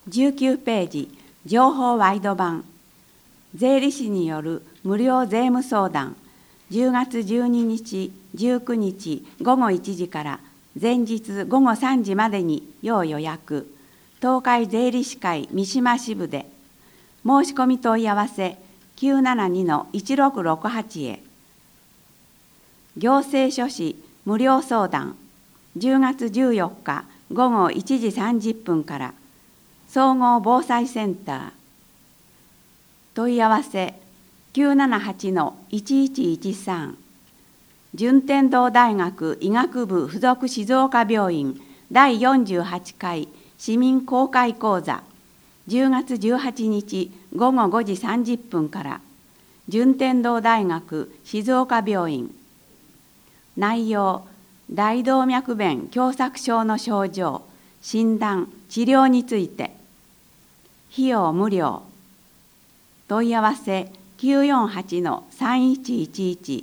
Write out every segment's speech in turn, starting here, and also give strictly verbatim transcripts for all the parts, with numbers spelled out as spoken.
じゅうきゅうページ、情報ワイド版。税理士による無料税務相談。じゅうがつじゅうににち、じゅうくにちごごいちじから前日ごごさんじまでに要予約。東海税理士会三島支部で。申し込み問い合わせきゅうななにのいちろくろくはちへ。行政書士無料相談。じゅうがつじゅうよっかごごいちじさんじゅっぷんから総合防災センター。問い合わせきゅうななはちのいちいちいちさん。順天堂大学医学部附属静岡病院だいよんじゅうはちかい市民公開講座。じゅうがつじゅうはちにちごごごじさんじゅっぷんから順天堂大学静岡病院。内容、大動脈弁狭窄症の症状、診断、治療について。費用無料。問い合わせきゅうよんはちのさんいちいちいち。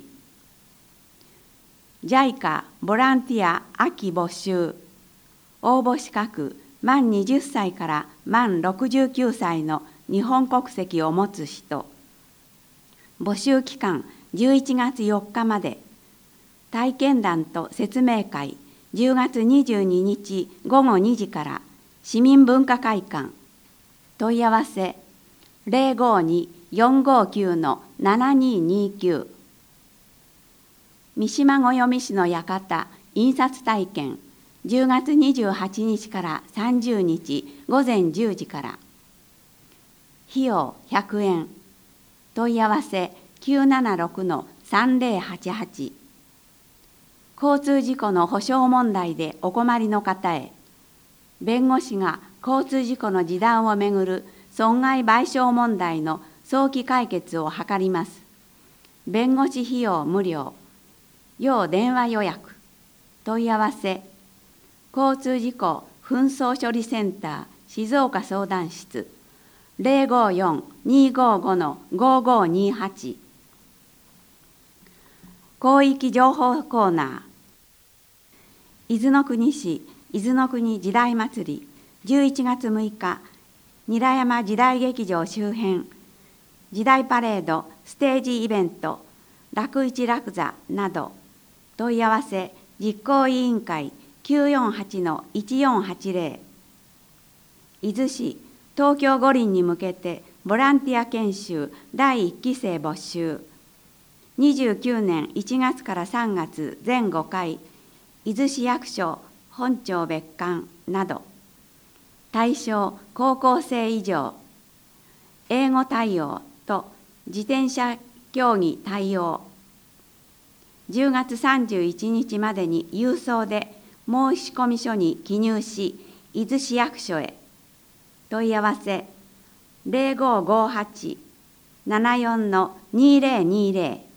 ジャイカ ボランティア秋募集。応募資格、満はたちから満ろくじゅうきゅうさいの日本国籍を持つ人。募集期間じゅういちがつよっかまで。体験談と説明会、じゅうがつにじゅうににちごごにじから市民文化会館。問い合わせゼロごに よんごきゅうのななににきゅう。三島五読市の館印刷体験、じゅうがつにじゅうはちにちからさんじゅうにちごぜんじゅうじから。費用ひゃくえん。問い合わせきゅうななろくのさんぜろはちはち。交通事故の補償問題でお困りの方へ。弁護士が交通事故の示談をめぐる損害賠償問題の早期解決を図ります。弁護士費用無料。要電話予約。問い合わせ交通事故紛争処理センター静岡相談室ゼロごよん にごごのごごにはち。広域情報コーナー。伊豆の国市伊豆の国時代祭りじゅういちがつむいか、韮山時代劇場周辺、時代パレードステージイベント、楽市楽座など。問い合わせ実行委員会きゅうよんはちのいちよんはちぜろ。伊豆市東京五輪に向けてボランティア研修だいいっきせい募集。にじゅうきゅうねんいちがつからさんがつぜんごかい、伊豆市役所本庁別館など。対象高校生以上。英語対応と自転車競技対応。じゅうがつさんじゅういちにちまでに郵送で申込書に記入し、伊豆市役所へ。問い合わせゼロごごはち ななよんのにぜろにぜろ。